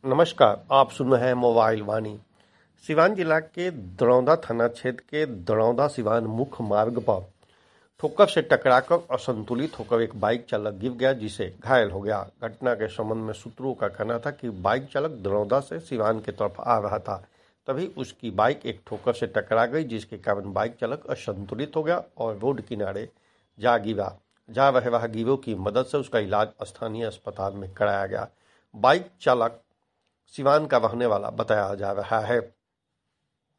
नमस्कार, आप सुन रहे हैं मोबाइल वाणी। सिवान जिला के दरौंदा थाना क्षेत्र के दरौंदा सिवान मुख्य मार्ग पर ठोकर से टकराकर असंतुलित होकर एक बाइक चालक गिर गया, जिसे घायल हो गया। घटना के संबंध में सूत्रों का कहना था कि बाइक चालक दरौंदा से सिवान की तरफ आ रहा था, तभी उसकी बाइक एक ठोकर से टकरा गई, जिसके कारण बाइक चालक असंतुलित हो गया और रोड किनारे जा गिरा। जा रहे राहगीरों की मदद से उसका इलाज स्थानीय अस्पताल में कराया गया। बाइक चालक सिवान का रहने वाला बताया जा रहा है।